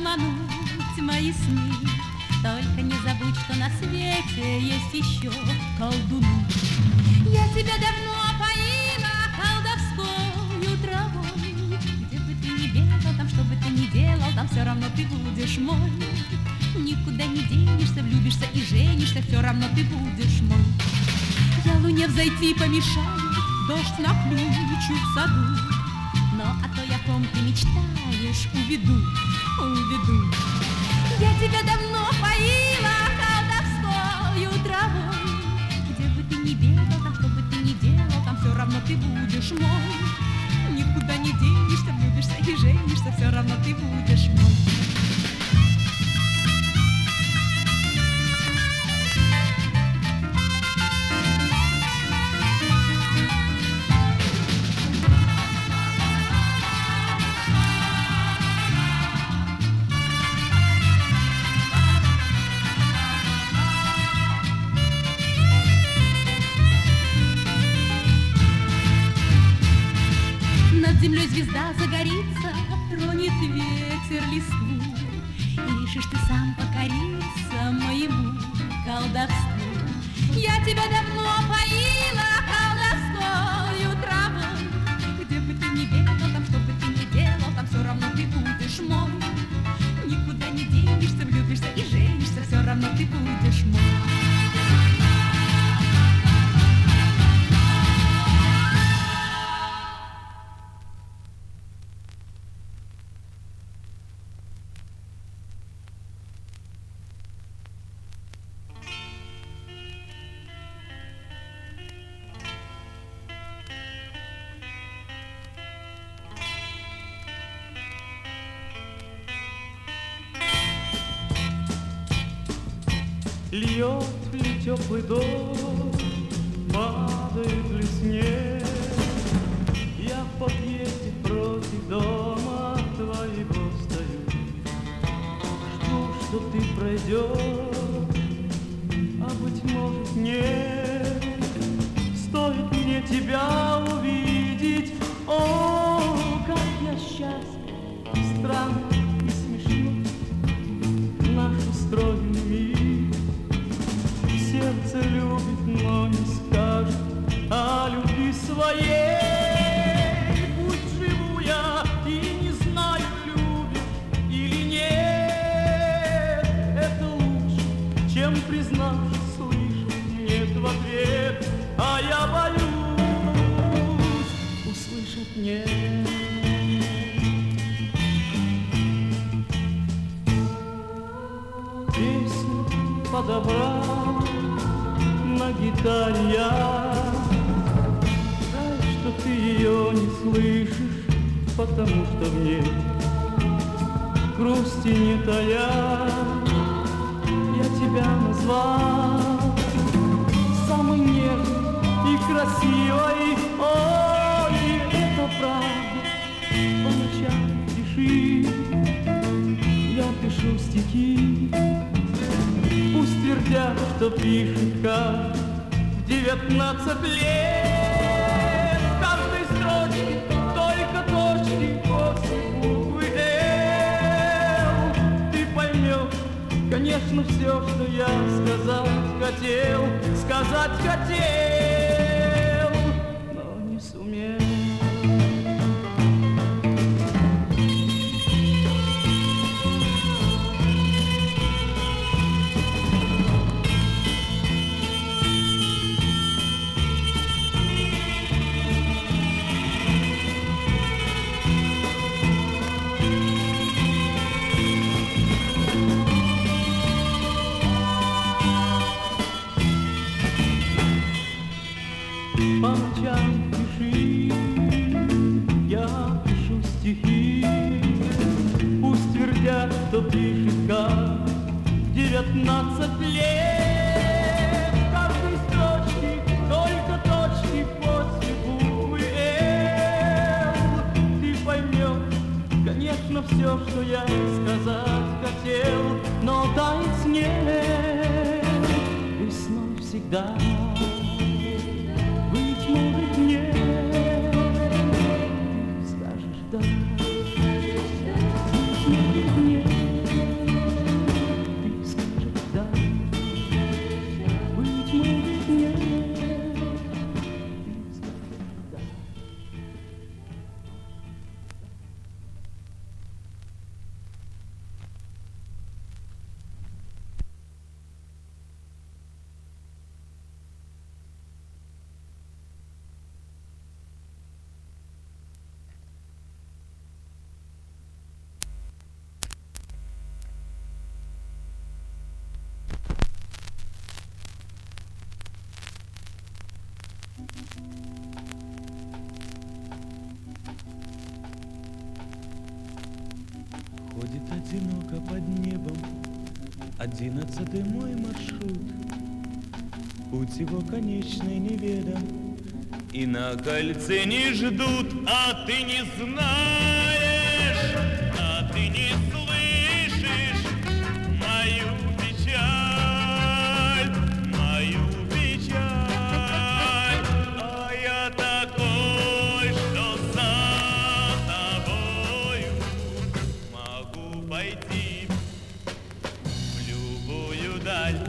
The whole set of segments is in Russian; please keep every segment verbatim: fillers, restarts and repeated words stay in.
обмануть мои сны. Только не забудь, что на свете есть еще колдуны. Я тебя давно поила колдовскою травой. Где бы ты ни бегал, там что бы ты ни делал, там все равно ты будешь мой. Никуда не денешься, влюбишься и женишься, все равно ты будешь мой. Я луне взойти помешаю, дождь наключу в саду. Но о той, о ком ты мечтаешь, уведу, уведу. Я тебя давно поила колдовскою травой. Где бы ты ни бегал, там что бы ты ни делал, там все равно ты будешь мой. Никуда не денешься, влюбишься и женишься, все равно ты будешь мой. Над землей звезда загорится, тронет ветер листву, и решишь ты сам покориться моему колдовству. Я тебя давно поила колдовскою травой. Где бы ты ни бегал, там что бы ты ни делал, там все равно ты будешь мой. Никуда не денешься, влюбишься и женишься, все равно ты будешь мой. Льет ли теплый дождь, падает ли снег? Я в подъезде против дома твоего стою, жду, что ты пройдешь, а быть может нет. Стоит мне тебя увидеть, о, как я счастлив, и странно, и смешно наш устроенный мир. Сердце любит, но не скажет о любви своей. Пусть живу я и не знаю, любишь или нет. Это лучше, чем признаться, слышать нет в ответ. А я боюсь услышать нет. Песню подобрал на гитаре я, жаль, что ты ее не слышишь, потому что в ней грусти не тая. Я тебя назвал самой нежной и красивой, ой, это правда, по ночам пиши, я пишу стихи. Пусть твердят, что пишет каждый в девятнадцать лет. В каждой строчке только точки после буквы «Л». Ты поймешь, конечно, все, что я сказать хотел, сказать хотел, но не сумел. По ночам пиши, я пишу стихи. Пусть твердят, что пишет как девятнадцать лет. В каждой строчке только точки после буквы «Л». Ты поймешь, конечно, все, что я сказать хотел, но тает снег весной всегда. Быть может, нет, скажешь да, быть может, нет. Ходит одиноко под небом одиннадцатый мой маршрут. Путь его конечный неведом, и на кольце не ждут. А ты не знаешь, а ты не слышишь мою печаль, мою печаль. А я такой, что за тобою могу пойти в любую даль.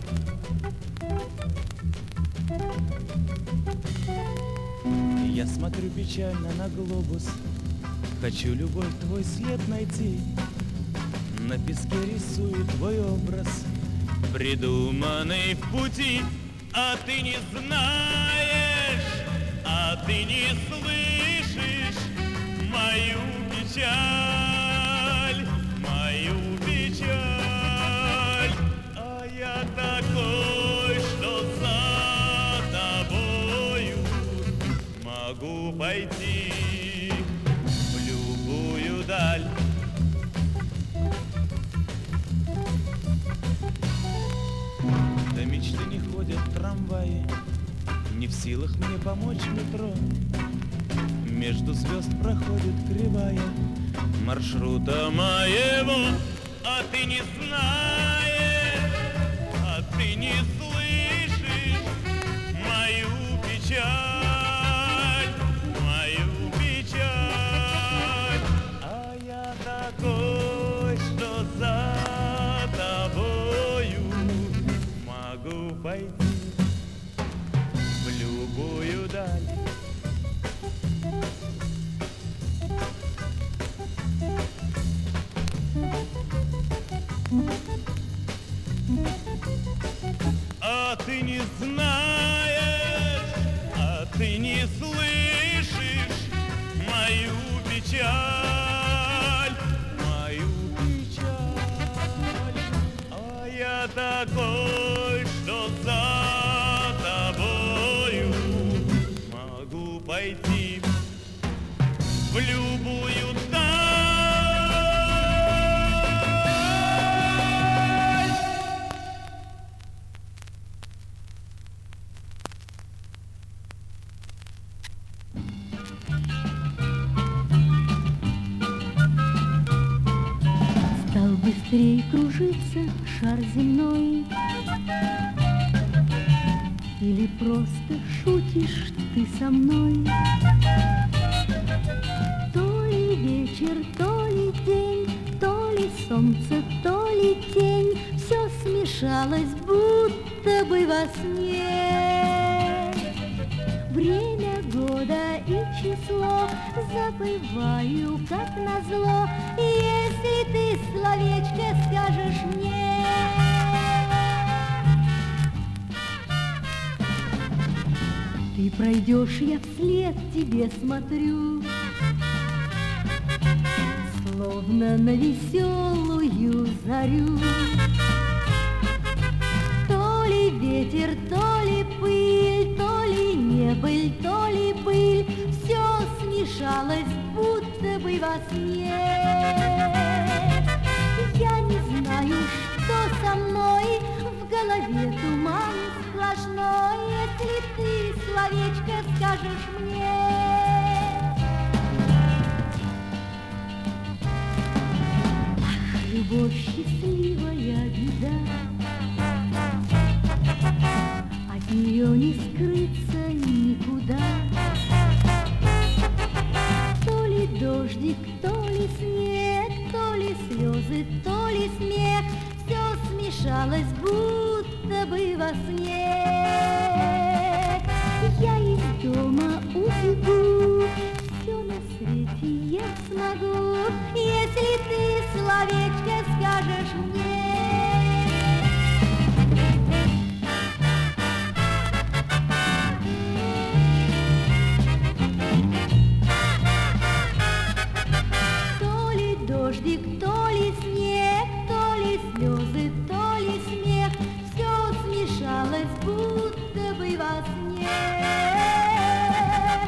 Я смотрю печально на глобус, хочу любовь твой след найти. На песке рисую твой образ, придуманный в пути. А ты не знаешь, а ты не слышишь мою печаль, мою печаль. А я такой, что за тобою могу пойти в любую даль. До мечты не ходят трамваи, не в силах мне помочь метро. Между звезд проходит кривая маршрута моего. А ты не знаешь, а ты не слышишь мою печаль, мою печаль. А я такой, что за тобою могу пойти в любую даль. А ты не знаешь, а ты не слышишь мою печаль, мою печаль. А я такой, что за тобою могу пойти в любую даль. Стал быстрее кружиться шар земной, или просто шутишь ты со мной? То ли вечер, то ли день, то ли солнце, то ли тень, все смешалось, будто бы во сне. Время года и число забываю, как назло, если ты словечко скажешь мне. Ты пройдешь, я вслед тебе смотрю, словно на веселую зарю. То ли ветер, то ли пыль, то ли небыль, то ли пыль, все смешалось, будто бы во сне. Я не знаю, что со мной, в голове туман сплошной, если ты словечко скажешь мне. Ах, любовь, счастливая беда, от нее не скрыться никуда. То ли дождик, то ли снег, то ли слезы, то ли смех, все смешалось, будто бы во сне. Я из дома убегу, все на свете я смогу, если ты словечко скажешь мне. То ли дождик, то ли снег, то ли слезы, то ли смех, все смешалось, будто бы во сне.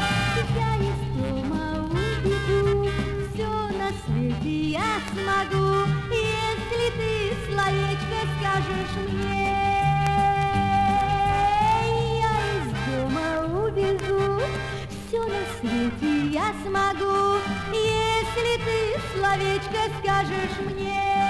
Я из дома убегу, все на свете я смогу, ты словечко скажешь мне.